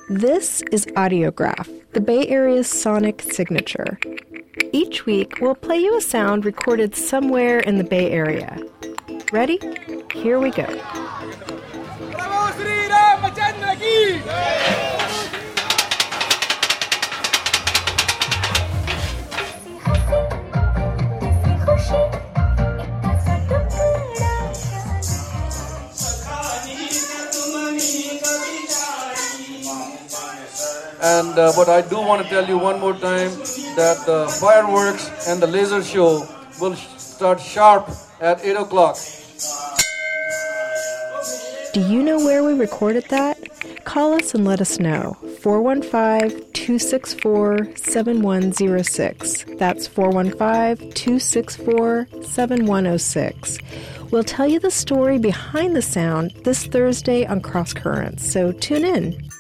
This is Audiograph, the Bay Area's sonic signature. Each week, we'll play you a sound recorded somewhere in the Bay Area. Ready? Here we go. And but I do want to tell you one more time that the fireworks and the laser show will start sharp at 8 o'clock. Do you know where we recorded that? Call us and let us know. 415-264-7106. That's 415-264-7106. We'll tell you the story behind the sound this Thursday on Cross Currents, so tune in.